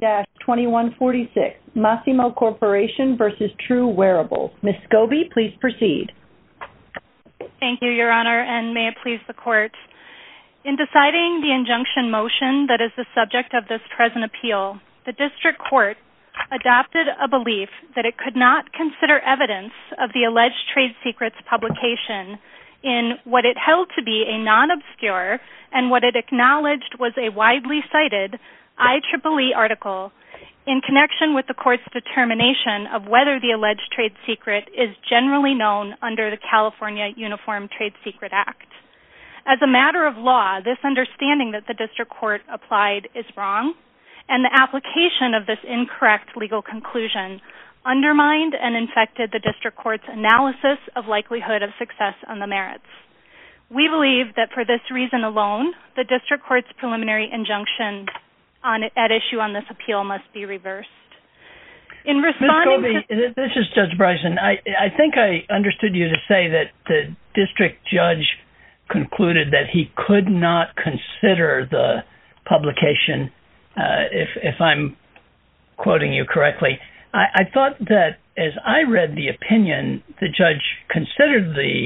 2146, Masimo Corporation versus True Wearables. Ms. Scobie, please proceed. Thank you, Your Honor, and may it please the Court. In deciding the injunction motion that is the subject of this present appeal, the District Court adopted a belief that it could not consider evidence of the alleged trade secrets publication in what it held to be a non-obscure and what it acknowledged was a widely cited IEEE article in connection with the Court's determination of whether the alleged trade secret is generally known under the California Uniform Trade Secret Act. As a matter of law, this understanding that the District Court applied is wrong, and the application of this incorrect legal conclusion undermined and infected the District Court's analysis of likelihood of success on the merits. We believe that for this reason alone, the District Court's preliminary injunction at issue on this appeal must be reversed. In responding Ms. Scobie, this is Judge Bryson. I think I understood you to say that the district judge concluded that he could not consider the publication, if I'm quoting you correctly. I thought that as I read the opinion, the judge considered the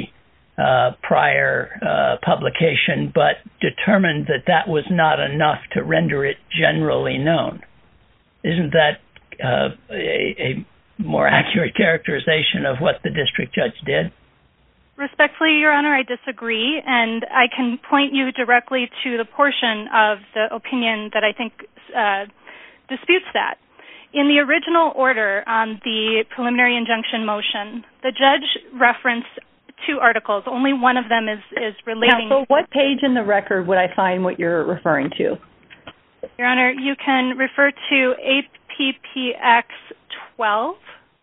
prior publication, but determined that that was not enough to render it generally known. Isn't that a more accurate characterization of what the district judge did? Respectfully, Your Honor, I disagree, and I can point you directly to the portion of the opinion that I think disputes that. In the original order on the preliminary injunction motion, the judge referenced two articles. Only one of them is relating. Now, so what page in the record would I find what you're referring to? Your Honor, you can refer to APPX 12.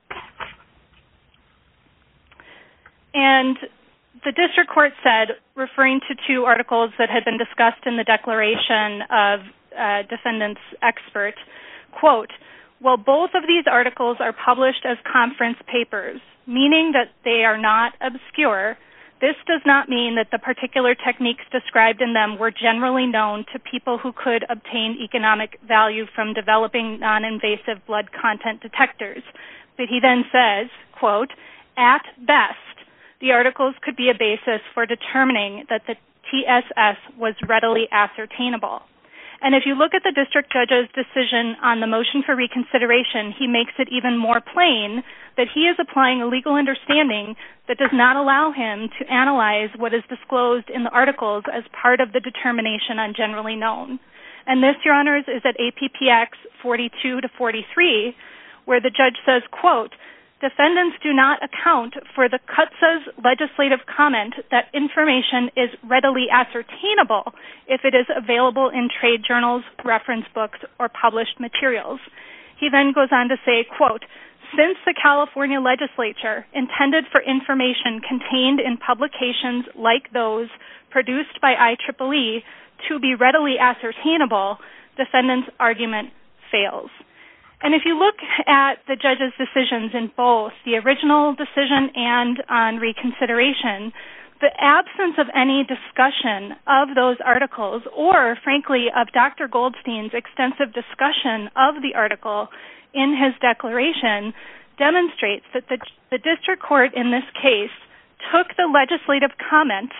And the district court said, referring to two articles that had been discussed in the declaration of defendant's expert, quote, "While both of these articles are published as conference papers, meaning that they are not obscure, this does not mean that the particular techniques described in them were generally known to people who could obtain economic value from developing non-invasive blood content detectors." But he then says, quote, "At best, the articles could be a basis for determining that the TSS was readily ascertainable." And if you look at the district judge's decision on the motion for reconsideration, he makes it even more plain that he is applying a legal understanding that does not allow him to analyze what is disclosed in the articles as part of the determination on generally known. And this, Your Honors, is at APPX 42 to 43, where the judge says, quote, "Defendants do not account for the CUTSA's legislative comment that information is readily ascertainable if it is available in trade journals, reference books, or published materials." He then goes on to say, quote, "Since the California legislature intended for information contained in publications like those produced by IEEE to be readily ascertainable, defendant's argument fails." And if you look at the judge's decisions in both the original decision and on reconsideration, the absence of any discussion of those articles or, frankly, of Dr. Goldstein's extensive discussion of the article in his declaration demonstrates that the district court in this case took the legislative comment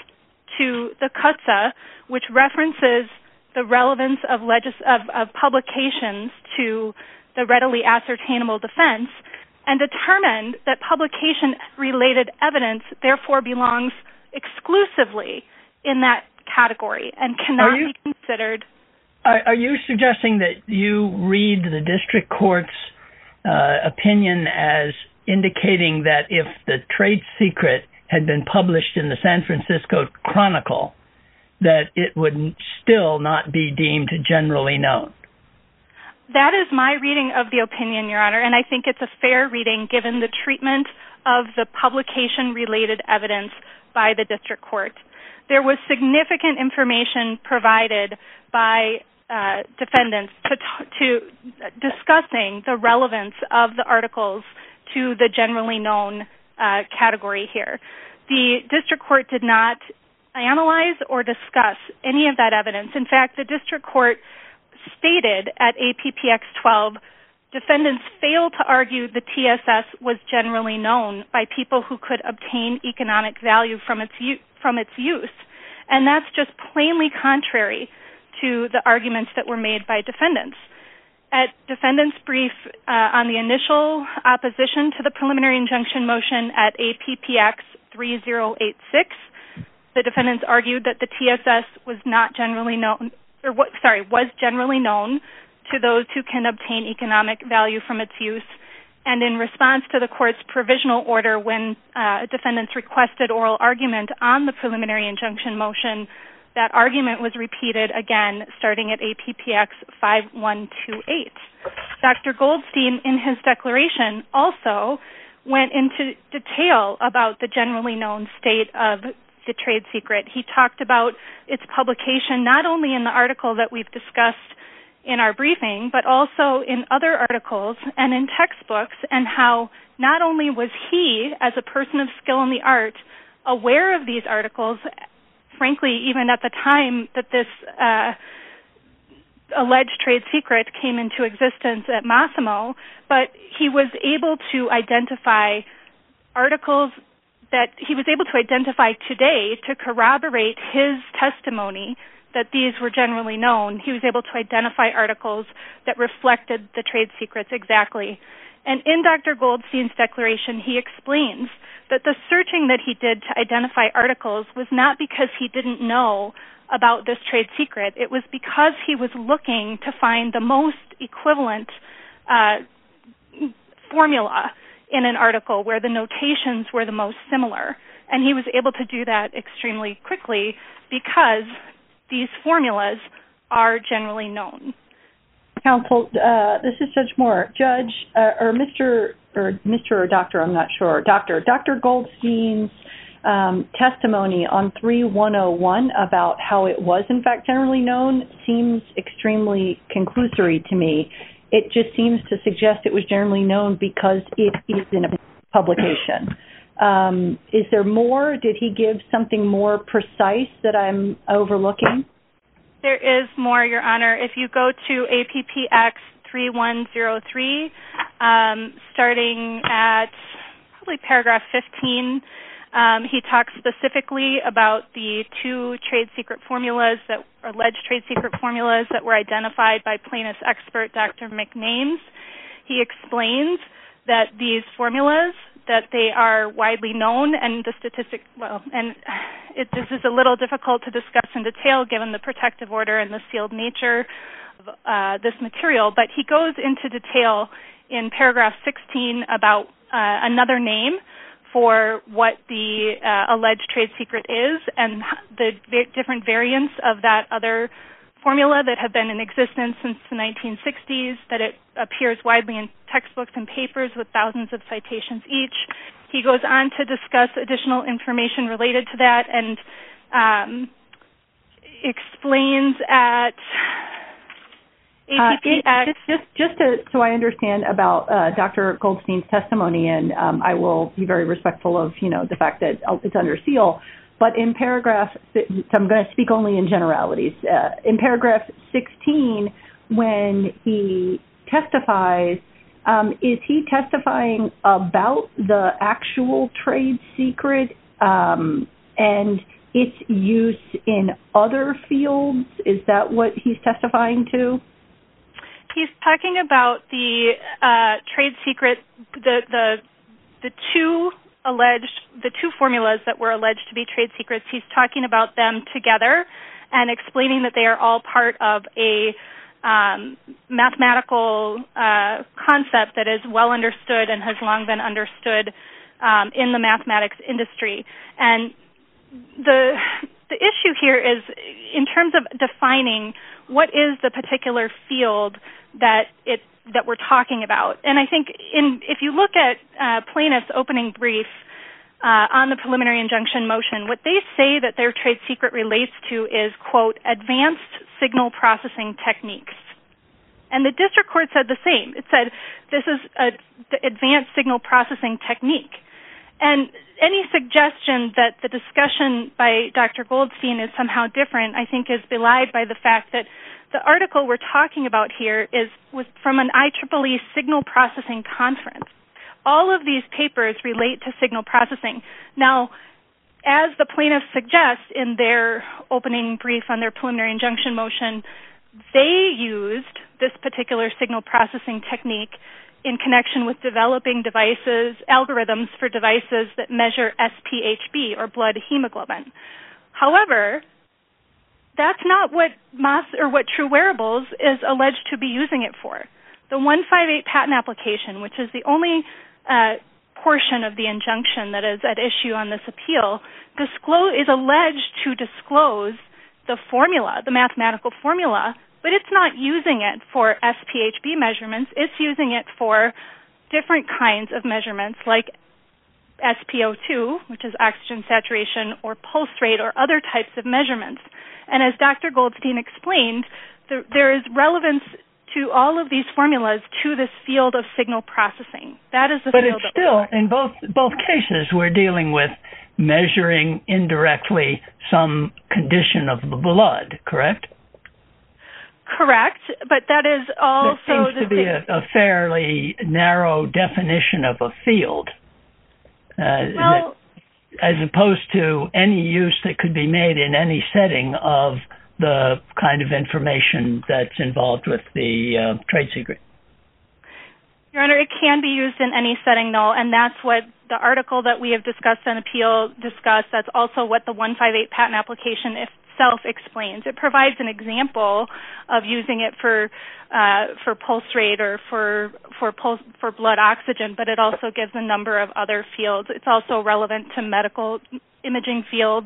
to the CUTSA, which references the relevance of publications to the readily ascertainable defense, and determined that publication-related evidence therefore belongs exclusively in that category and cannot be considered. Are you suggesting that you read the district court's opinion as indicating that if the trade secret had been published in the San Francisco Chronicle, that it would still not be deemed generally known? That is my reading of the opinion, Your Honor, and I think it's a fair reading given the treatment of the publication-related evidence by the district court. There was significant information provided by defendants to discussing the relevance of the articles to the generally known category here. The district court did not analyze or discuss any of that evidence. In fact, the district court stated at APPX 12, defendants failed to argue the TSS was generally known by people who could obtain economic value from its use. And that's just plainly contrary to the arguments that were made by defendants. At defendants' brief on the initial opposition to the preliminary injunction motion at APPX 3086, the defendants argued that the TSS was not generally known, was generally known to those who can obtain economic value from its use. And in response to the court's provisional order when defendants requested oral argument on the preliminary injunction motion, that argument was repeated again starting at APPX 5128. Dr. Goldstein, in his declaration, also went into detail about the generally known state of the trade secret. He talked about its publication not only in the article that we've discussed in our briefing, but also in other articles and in textbooks, and how not only was he, as a person of skill in the art, aware of these articles, frankly, even at the time that this alleged trade secret came into existence at Massimo, but he was able to identify articles that he was able to identify today to corroborate his testimony that these were generally known. He was able to identify articles that reflected the trade secrets exactly. And in Dr. Goldstein's declaration, he explains that the searching that he did to identify articles was not because he didn't know about this trade secret. It was because he was looking to find the most equivalent formula in an article where the notations were the most similar. And he was able to do that extremely quickly because these formulas are generally known. Counsel, this is Judge Moore. Judge, or Mr. or Doctor, I'm not sure. Dr. Goldstein's testimony on 3101 about how it was in fact generally known seems extremely conclusory to me. It just seems to suggest it was generally known because it is in a publication. Is there more? Did he give something more precise that I'm overlooking? There is more, Your Honor. If you go to APPX 3103, starting at probably paragraph 15, he talks specifically about the two trade secret formulas, alleged trade secret formulas that were identified by plaintiff's expert, Dr. McNames. He explains that these formulas, that they are widely known, and the statistic, this is a little difficult to discuss in detail given the protective order and the sealed nature of this material, but he goes into detail in paragraph 16 about another name for what the alleged trade secret is and the different variants of that other formula that have been in existence since the 1960s, that it appears widely in textbooks and papers with thousands of citations each. He goes on to discuss additional information related to that and explains at APPX. So I understand about Dr. Goldstein's testimony, and I will be very respectful of the fact that it's under seal. But in paragraph, so I'm going to speak only in generalities. In paragraph 16, when he testifies, is he testifying about the actual trade secret and its use in other fields? Is that what he's testifying to? He's talking about the trade secret, the two formulas that were alleged to be trade secrets. He's talking about them together and explaining that they are all part of a mathematical concept that is well understood and has long been understood in the mathematics industry. And the issue here is in terms of defining what is the particular field that we're talking about. And I think if you look at plaintiff's opening brief on the preliminary injunction motion, what they say that their trade secret relates to is, quote, advanced signal processing techniques. And the district court said the same. It said this is an advanced signal processing technique. And any suggestion that the discussion by Dr. Goldstein is somehow different, I think, is belied by the fact that The article we're talking about here was from an IEEE signal processing conference. All of these papers relate to signal processing. Now, as the plaintiffs suggest in their opening brief on their preliminary injunction motion, they used this particular signal processing technique in connection with developing algorithms for devices that measure SpHb, or blood hemoglobin. However, that's not what True Wearables is alleged to be using it for. The 158 patent application, which is the only portion of the injunction that is at issue on this appeal, is alleged to disclose the formula, the mathematical formula, but it's not using it for SpHb measurements. It's using it for different kinds of measurements like SpO2, which is oxygen saturation, or pulse rate, or other types of measurements. And as Dr. Goldstein explained, there is relevance to all of these formulas to this field of signal processing. That is the field. But it's still, in both cases, we're dealing with measuring indirectly some condition of the blood, correct? Correct, but that is also... That seems to be a fairly narrow definition of a field, as opposed to any use that could be made in any setting of the kind of information that's involved with the trade secret. Your Honor, it can be used in any setting, though, and that's what the article that we have discussed on appeal discussed. That's also what the 158 patent application itself explains. It provides an example of using it for pulse rate or for blood oxygen, but it also gives a number of other fields. It's also relevant to medical imaging fields.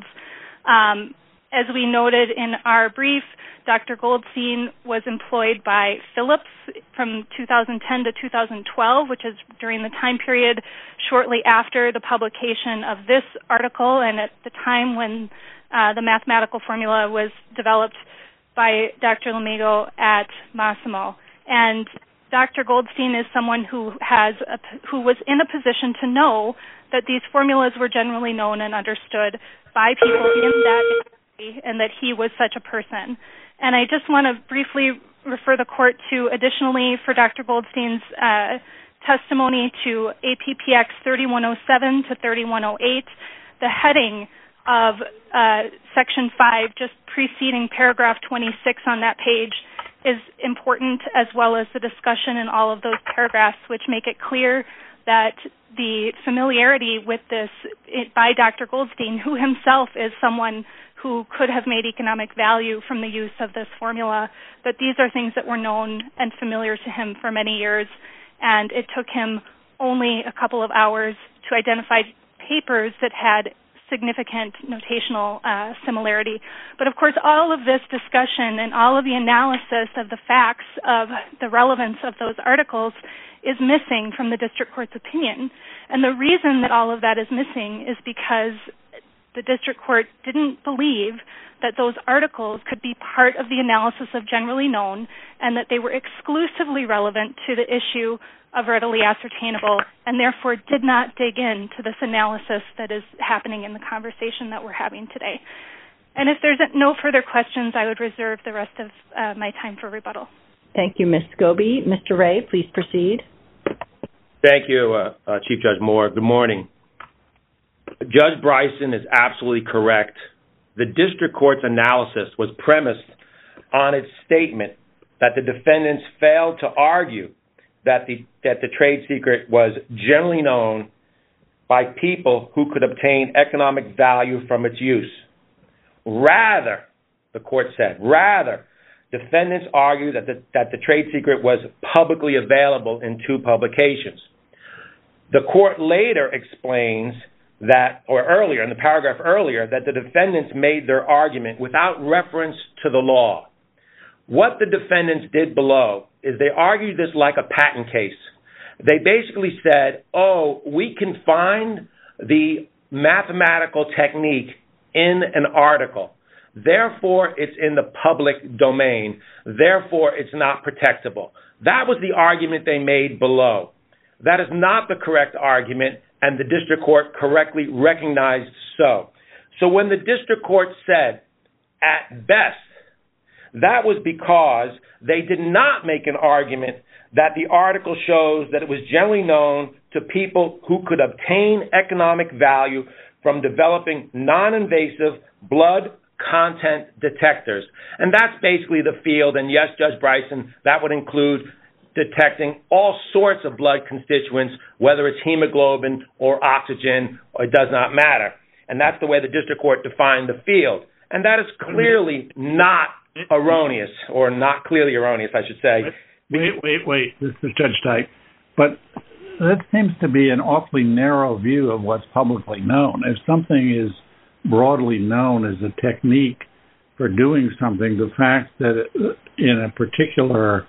As we noted in our brief, Dr. Goldstein was employed by Philips from 2010 to 2012, which is during the time period shortly after the publication of this article and at the time when the mathematical formula was developed by Dr. Lamigo at Massimo. And Dr. Goldstein is someone who was in a position to know that these formulas were generally known and understood by people in that industry, and that he was such a person. And I just want to briefly refer the court to, additionally, for Dr. Goldstein's testimony to APPX 3107 to 3108, the heading of Section 5, just preceding paragraph 26 on that page, is important, as well as the discussion in all of those paragraphs, which make it clear that the familiarity with this by Dr. Goldstein, who himself is someone who could have made economic value from the use of this formula, that these are things that were known and familiar to him for many years, and it took him only a couple of hours to identify papers that had significant notational similarity. But of course, all of this discussion and all of the analysis of the facts of the relevance of those articles is missing from the district court's opinion. And the reason that all of that is missing is because the district court didn't believe that those articles could be part of the analysis of generally known and that they were exclusively relevant to the issue of readily ascertainable, and therefore did not dig into this analysis that is happening in the conversation that we're having today. And if there's no further questions, I would reserve the rest of my time for rebuttal. Thank you, Ms. Scobie. Mr. Ray, please proceed. Thank you, Chief Judge Moore. Good morning. Judge Bryson is absolutely correct. The district court's analysis was premised on its statement that the defendants failed to argue that the trade secret was generally known by people who could obtain economic value from its use. Rather, the court said, defendants argued that the trade secret was publicly available in 2 publications. The court later explains that, or earlier, in the paragraph earlier, that the defendants made their argument without reference to the law. What the defendants did below is they argued this like a patent case. They basically said, we can find the mathematical technique in an article. Therefore, it's in the public domain. Therefore, it's not protectable. That was the argument they made below. That is not the correct argument, and the district court correctly recognized so. So when the district court said, at best, that was because they did not make an argument that the article shows that it was generally known to people who could obtain economic value from developing non-invasive blood content detectors. And that's basically the field. And yes, Judge Bryson, that would include detecting all sorts of blood constituents, whether it's hemoglobin or oxygen, it does not matter. And that's the way the district court defined the field. And that is clearly not erroneous, or not clearly erroneous, I should say. Wait. This is Judge Dyke. But that seems to be an awfully narrow view of what's publicly known. If something is broadly known as a technique for doing something, the fact that in a particular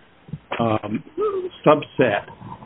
subset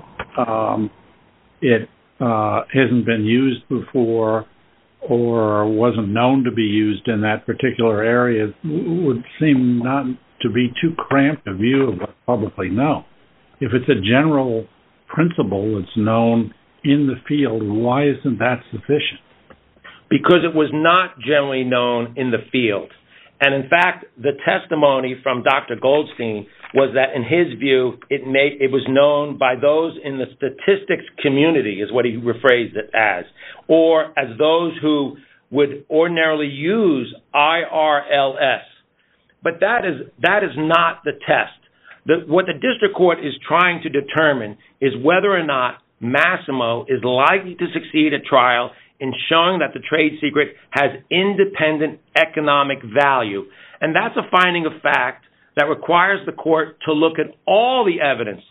it hasn't been used before or wasn't known to be used in that particular area would seem not to be too cramped a view of what's publicly known. If it's a general principle that's known in the field, why isn't that sufficient? Because it was not generally known in the field. And in fact, the testimony from Dr. Goldstein was that in his view, it was known by those in the statistics community, is what he rephrased it as, or as those who would ordinarily use IRLS. But that is not the test. What the district court is trying to determine is whether or not Massimo is likely to succeed at trial in showing that the trade secret has independent economic value. And that's a finding of fact that requires the court to look at all the evidence.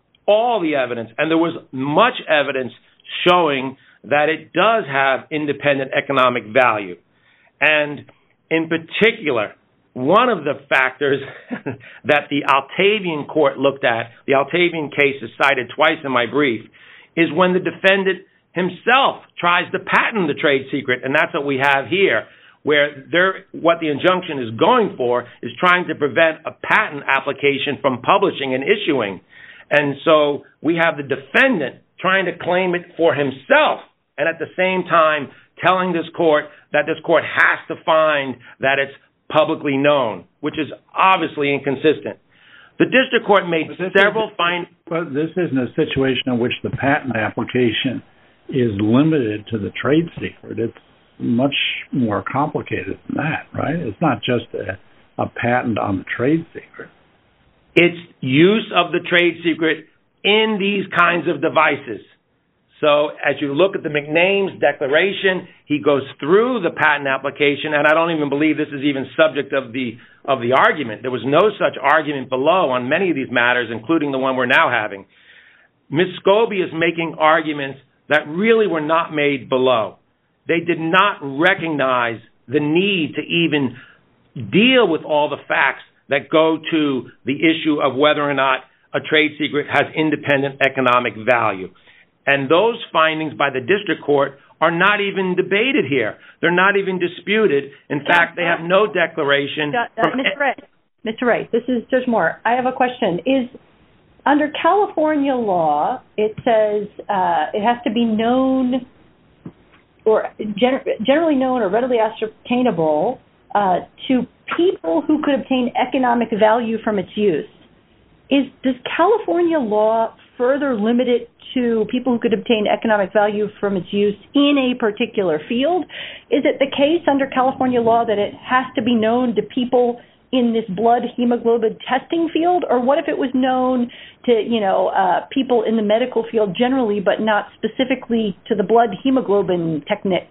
And there was much evidence showing that it does have independent economic value. And in particular, one of the factors that the Altavian court looked at, the Altavian case is cited twice in my brief, is when the defendant himself tries to patent the trade secret, and that's what we have here, where what the injunction is going for is trying to prevent a patent application from publishing and issuing. And so we have the defendant trying to claim it for himself, and at the same time telling this court that this court has to find that it's publicly known, which is obviously inconsistent. The district court made several findings. But this isn't a situation in which the patent application is limited to the trade secret. It's much more complicated than that, right? It's not just a patent on the trade secret. It's use of the trade secret in these kinds of devices. So as you look at the McNames declaration, he goes through the patent application, and I don't even believe this is even subject of the argument. There was no such argument below on many of these matters, including the one we're now having. Ms. Scobie is making arguments that really were not made below. They did not recognize the need to even deal with all the facts that go to the issue of whether or not a trade secret has independent economic value. And those findings by the district court are not even debated here. They're not even disputed. In fact, they have no declaration. Mr. Wright, this is Judge Moore. I have a question. Under California law, it says it has to be known or generally known or readily ascertainable to people who could obtain economic value from its use. Does California law further limit it to people who could obtain economic value from its use in a particular field? Is it the case under California law that it has to be known to people in this blood hemoglobin testing field? Or what if it was known to, people in the medical field generally, but not specifically to the blood hemoglobin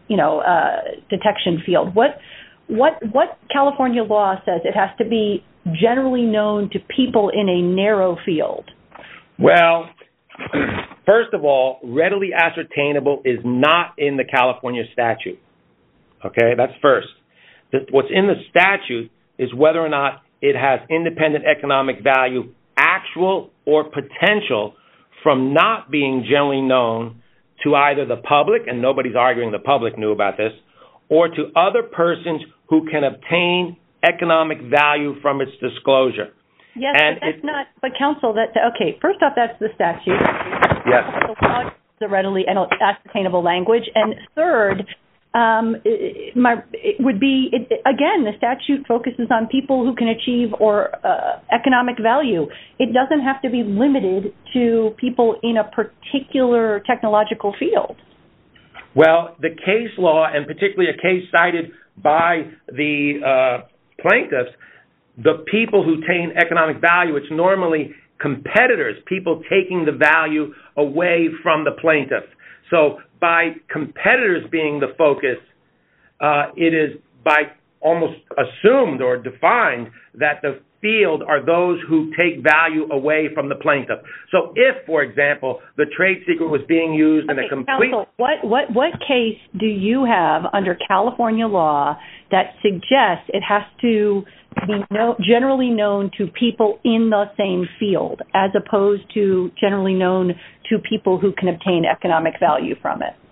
detection field? What California law says it has to be generally known to people in a narrow field? Well, first of all, readily ascertainable is not in the California statute. Okay, that's first. What's in the statute is whether or not it has independent economic value, actual or potential, from not being generally known to either the public, and nobody's arguing the public knew about this, or to other persons who can obtain economic value from its disclosure. Yes, and but that's not. But counsel, okay. First off, that's the statute. Yes. The readily ascertainable language, and third, it would be, again, the statute focuses on people who can achieve or economic value. It doesn't have to be limited to people in a particular technological field. Well, the case law, and particularly a case cited by the plaintiffs, the people who attain economic value, it's normally competitors, people taking the value away from the plaintiff. So by competitors being the focus, it is by almost assumed or defined that the field are those who take value away from the plaintiff. So if, for example, the trade secret was being used in a complete... Counsel, what case do you have under California law that suggests it has to be generally known to people in the same field as opposed to generally known to people who can obtain economic value from it?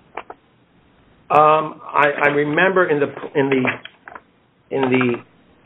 I remember in the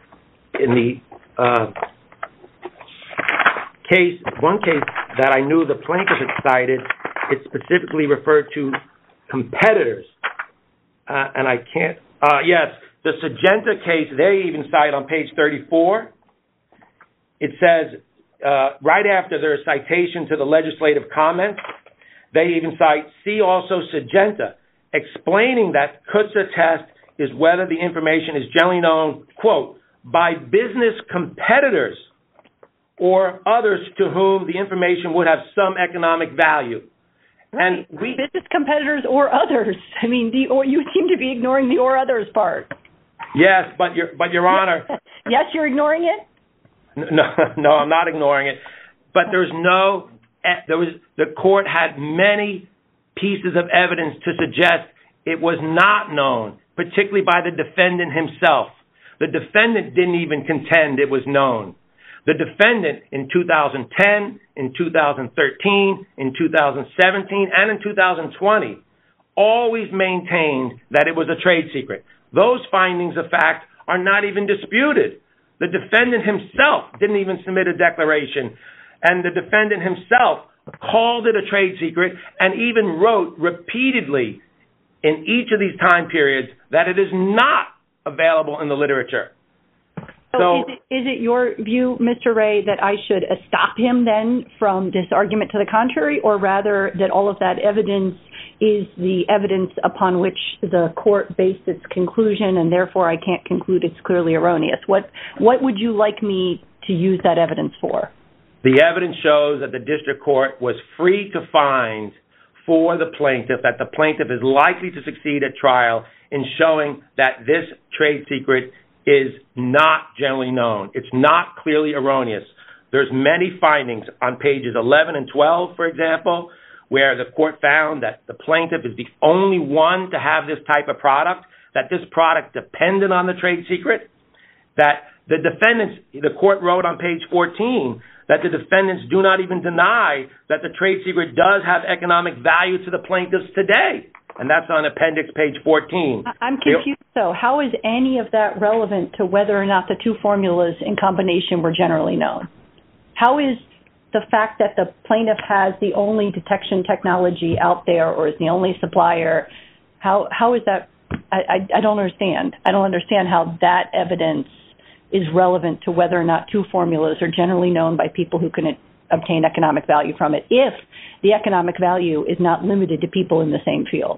one case that I knew the plaintiff had cited, it specifically referred to competitors, and I can't. Yes, the Syngenta case, they even cite on page 34. It says right after their citation to the legislative comments, they even cite, see also Syngenta, explaining that Kutza test is whether the information is generally known, quote, by business competitors or others to whom the information would have some economic value. Right. And business competitors or others. I mean, you seem to be ignoring the or others part. Yes, but Your Honor. Yes, you're ignoring it? No, I'm not ignoring it. But the court had many pieces of evidence to suggest it was not known, particularly by the defendant himself. The defendant didn't even contend it was known. The defendant in 2010, in 2013, in 2017, and in 2020 always maintained that it was a trade secret. Those findings of fact are not even disputed. The defendant himself didn't even submit a declaration, and the defendant himself called it a trade secret and even wrote repeatedly in each of these time periods that it is not available in the literature. So is it your view, Mr. Ray, that I should stop him then from this argument to the contrary, or rather that all of that evidence is the evidence upon which the court based its conclusion and therefore I can't conclude it's clearly erroneous? What would you like me to use that evidence for? The evidence shows that the district court was free to find for the plaintiff that the plaintiff is likely to succeed at trial in showing that this trade secret is not generally known. It's not clearly erroneous. There's many findings on pages 11 and 12, for example, where the court found that the plaintiff is the only one to have this type of product, that this product depended on the trade secret, that the defendants, the court wrote on page 14, that the defendants do not even deny that the trade secret does have economic value to the plaintiffs today. And that's on appendix page 14. I'm confused, though. How is any of that relevant to whether or not the two formulas in combination were generally known? How is the fact that the plaintiff has the only detection technology out there or is the only supplier, how is that? I don't understand. I don't understand how that evidence is relevant to whether or not two formulas are generally known by people who can obtain economic value from it, if the economic value is not limited to people in the same field.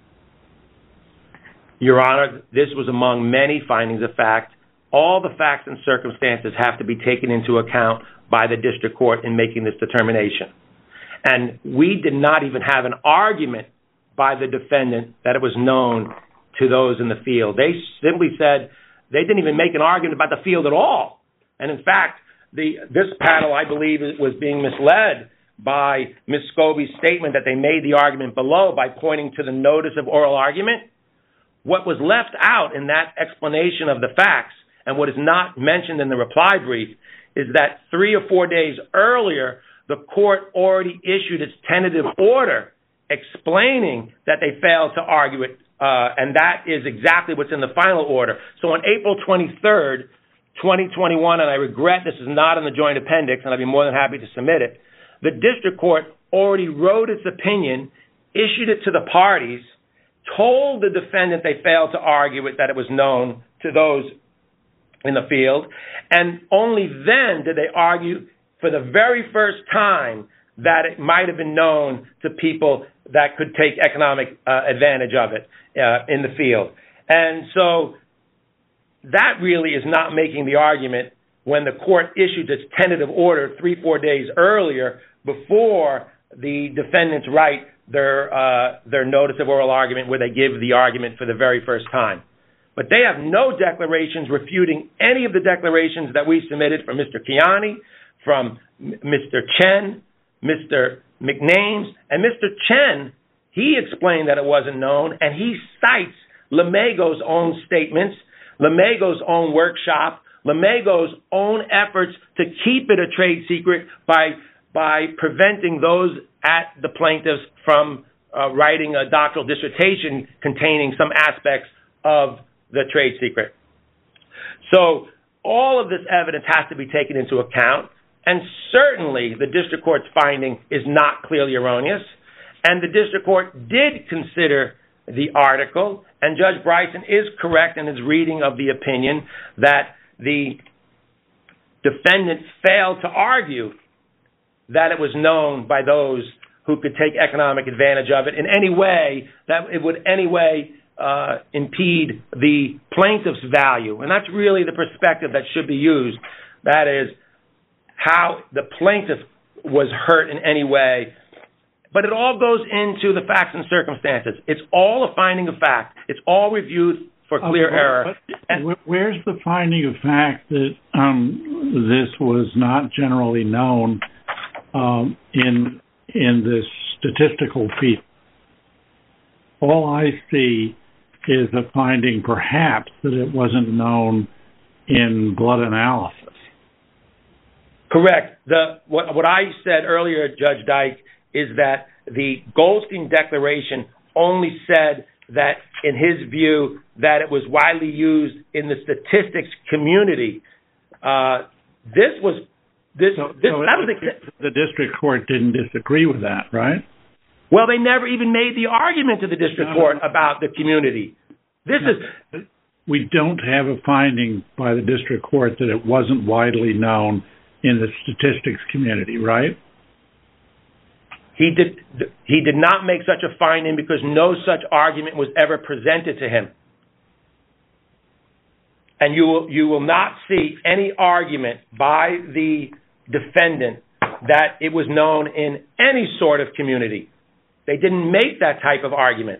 Your Honor, this was among many findings of fact. All the facts and circumstances have to be taken into account by the district court in making this determination. And we did not even have an argument by the defendant that it was known to those in the field. They simply said they didn't even make an argument about the field at all. And in fact, this panel, I believe, was being misled by Ms. Scobie's statement that they made the argument below by pointing to the notice of oral argument. What was left out in that explanation of the facts and what is not mentioned in the reply brief is that 3 or 4 days earlier, the court already issued its tentative order explaining that they failed to argue it, and that is exactly what's in the final order. So on April 23rd, 2021, and I regret this is not in the joint appendix, and I'd be more than happy to submit it, the district court already wrote its opinion, issued it to the parties, told the defendant they failed to argue it, that it was known to those in the field, and only then did they argue for the very first time that it might have been known to people that could take economic advantage of it in the field. And so that really is not making the argument when the court issued its tentative order 3-4 days earlier before the defendants write their notice of oral argument where they give the argument for the very first time. But they have no declarations refuting any of the declarations that we submitted from Mr. Kiani, from Mr. Chen, Mr. McNames, and Mr. Chen. He explained that it wasn't known, and he cites Lamego's own statements, Lamego's own workshop, Lamego's own efforts to keep it a trade secret by preventing those at the plaintiffs from writing a doctoral dissertation containing some aspects of the trade secret. So all of this evidence has to be taken into account, and certainly the district court's finding is not clearly erroneous, and the district court did consider the article, and Judge Bryson is correct in his reading of the opinion that the defendant failed to argue that it was known by those who could take economic advantage of it in any way that it would anyway impede the plaintiff's value. And that's really the perspective that should be used. That is, how the plaintiff was hurt in any way. But it all goes into the facts and circumstances. It's all a finding of fact. It's all reviewed for clear error. Where's the finding of fact that this was not generally known in this statistical field? All I see is a finding, perhaps, that it wasn't known in blood analysis. Correct. What I said earlier, Judge Dyke, is that the Goldstein Declaration only said that, in his view, that it was widely used in the statistics community. The district court didn't disagree with that, right? Well, they never even made the argument to the district court about the community. We don't have a finding by the district court that it wasn't widely known in the statistics community, right? He did not make such a finding because no such argument was ever presented to him. And you will not see any argument by the defendant that it was known in any sort of community. They didn't make that type of argument.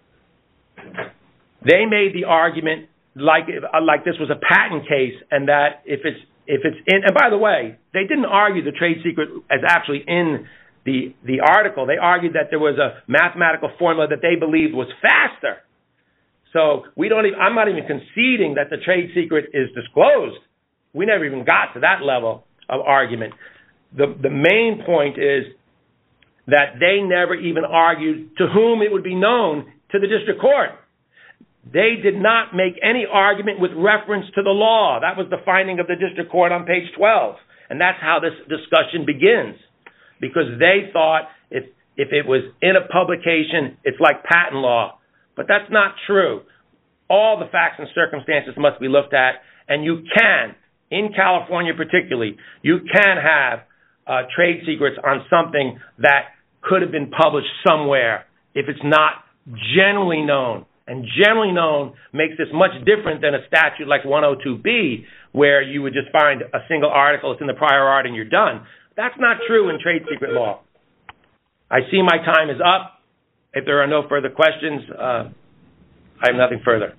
They made the argument like this was a patent case, and that if it's in, and by the way, they didn't argue the trade secret as actually in the article. They argued that there was a mathematical formula that they believed was faster. So I'm not even conceding that the trade secret is disclosed. We never even got to that level of argument. The main point is that they never even argued to whom it would be known to the district court. They did not make any argument with reference to the law. That was the finding of the district court on page 12. And that's how this discussion begins. Because they thought if it was in a publication, it's like patent law. But that's not true. All the facts and circumstances must be looked at. And you can, in California particularly, you can have trade secrets on something that could have been published somewhere if it's not generally known. And generally known makes this much different than a statute like 102B, where you would just find a single article, it's in the prior art, and you're done. That's not true in trade secret law. I see my time is up. If there are no further questions, I have nothing further.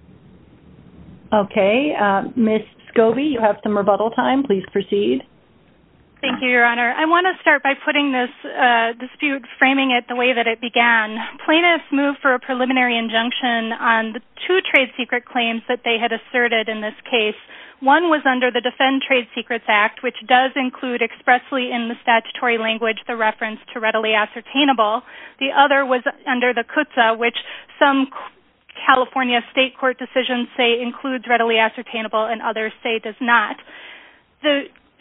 Okay. Ms. Scobie, you have some rebuttal time. Please proceed. Thank you, Your Honor. I want to start by putting this dispute, framing it the way that it began. Plaintiffs moved for a preliminary injunction on the two trade secret claims that they had asserted in this case. One was under the Defend Trade Secrets Act, which does include expressly in the statutory language the reference to readily ascertainable. The other was under the CUTSA, which some California state court decisions say includes readily ascertainable and others say does not. The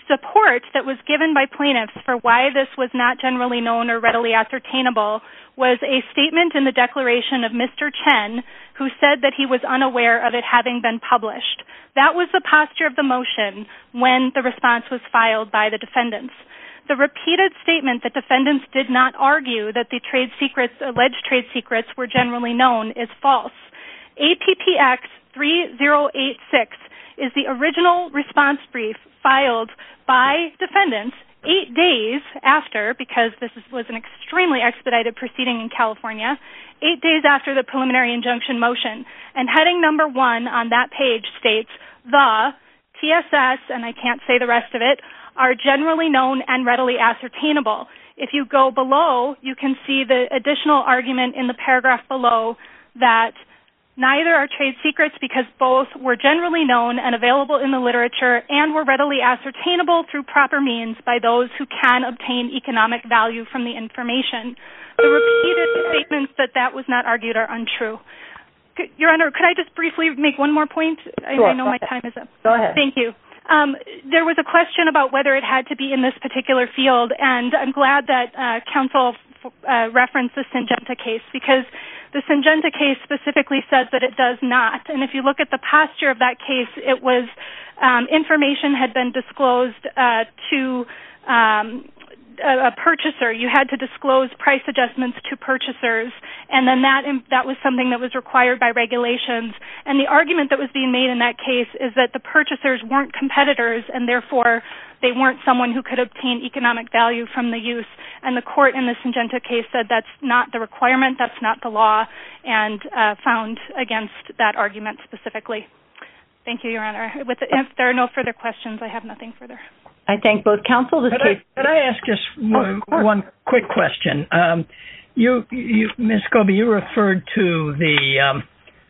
support that was given by plaintiffs for why this was not generally known or readily ascertainable was a statement in the declaration of Mr. Chen, who said that he was unaware of it having been published. That was the posture of the motion when the response was filed by the defendants. The repeated statement that defendants did not argue that the alleged trade secrets were generally known is false. APPX 3086 is the original response brief filed by defendants 8 days after, because this was an extremely expedited proceeding in California, 8 days after the preliminary injunction motion. And heading number 1 on that page states, the TSS, and I can't say the rest of it, are generally known and readily ascertainable. If you go below, you can see the additional argument in the paragraph below that neither are trade secrets because both were generally known and available in the literature and were readily ascertainable through proper means by those who can obtain economic value from the information. The repeated statements that was not argued are untrue. Your Honor, could I just briefly make one more point? Sure. I know my time is up. Go ahead. Thank you. There was a question about whether it had to be in this particular field, and I'm glad that counsel referenced the Syngenta case, because the Syngenta case specifically says that it does not. And if you look at the posture of that case, it was information had been disclosed to a purchaser. You had to disclose price adjustments to purchasers, and then that was something that was required by regulations. And the argument that was being made in that case is that the purchasers weren't competitors, and therefore they weren't someone who could obtain economic value from the use. And the court in the Syngenta case said that's not the requirement, that's not the law, and found against that argument specifically. Thank you, Your Honor. If there are no further questions, I have nothing further. I thank both counsel. Could I ask just one quick question? Ms. Scobie, you referred to the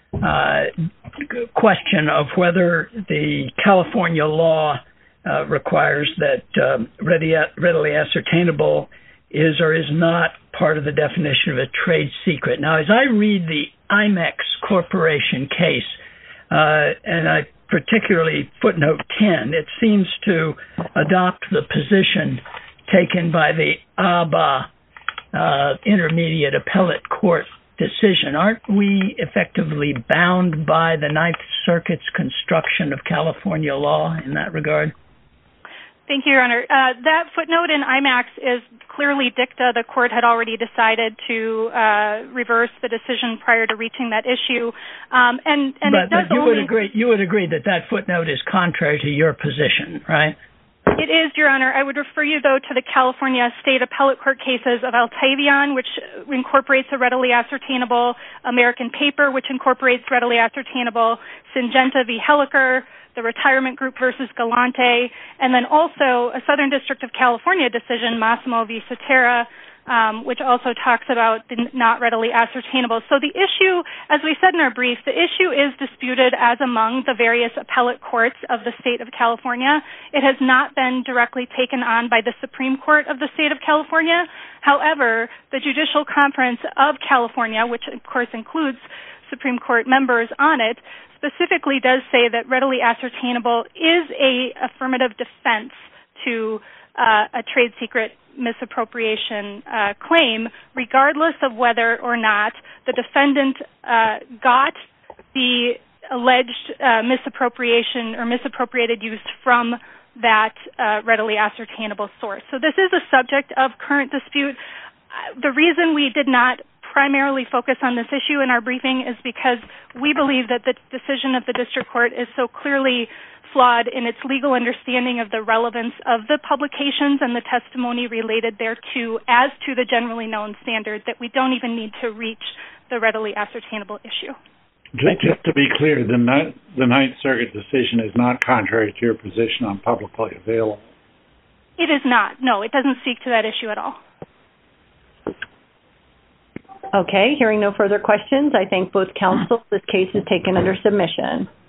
question of whether the California law requires that readily ascertainable is or is not part of the definition of a trade secret. Now, as I read the IMEX Corporation case, and I particularly footnote 10, it seems to adopt the position taken by the ABA Intermediate Appellate Court decision. Aren't we effectively bound by the Ninth Circuit's construction of California law in that regard? Thank you, Your Honor. That footnote in IMAX is clearly dicta. The court had already decided to reverse the decision prior to reaching that issue. But you would agree that footnote is contrary to your position, right? It is, Your Honor. I would refer you, though, to the California State Appellate Court cases of Altavion, which incorporates a readily ascertainable, American Paper, which incorporates readily ascertainable, Syngenta v. Helliker, the Retirement Group versus Galante, and then also a Southern District of California decision, Massimo v. Cetera, which also talks about the not readily ascertainable. So the issue, as we said in our brief, the issue is disputed as among the various appellate courts of the state of California. It has not been directly taken on by the Supreme Court of the state of California. However, the Judicial Conference of California, which of course includes Supreme Court members on it, specifically does say that readily ascertainable is a affirmative defense to a trade secret misappropriation claim, regardless of whether or not the defendant got the alleged misappropriation or misappropriated use from that readily ascertainable source. So this is a subject of current dispute. The reason we did not primarily focus on this issue in our briefing is because we believe that the decision of the district court is so clearly flawed in its legal understanding of the relevance of the publications and the testimony related thereto as to the generally known standard that we don't even need to reach the readily ascertainable issue. Just to be clear, the Ninth Circuit decision is not contrary to your position on publicly available. It is not. No, it doesn't speak to that issue at all. Okay, hearing no further questions, I thank both counsel. This case is taken under submission.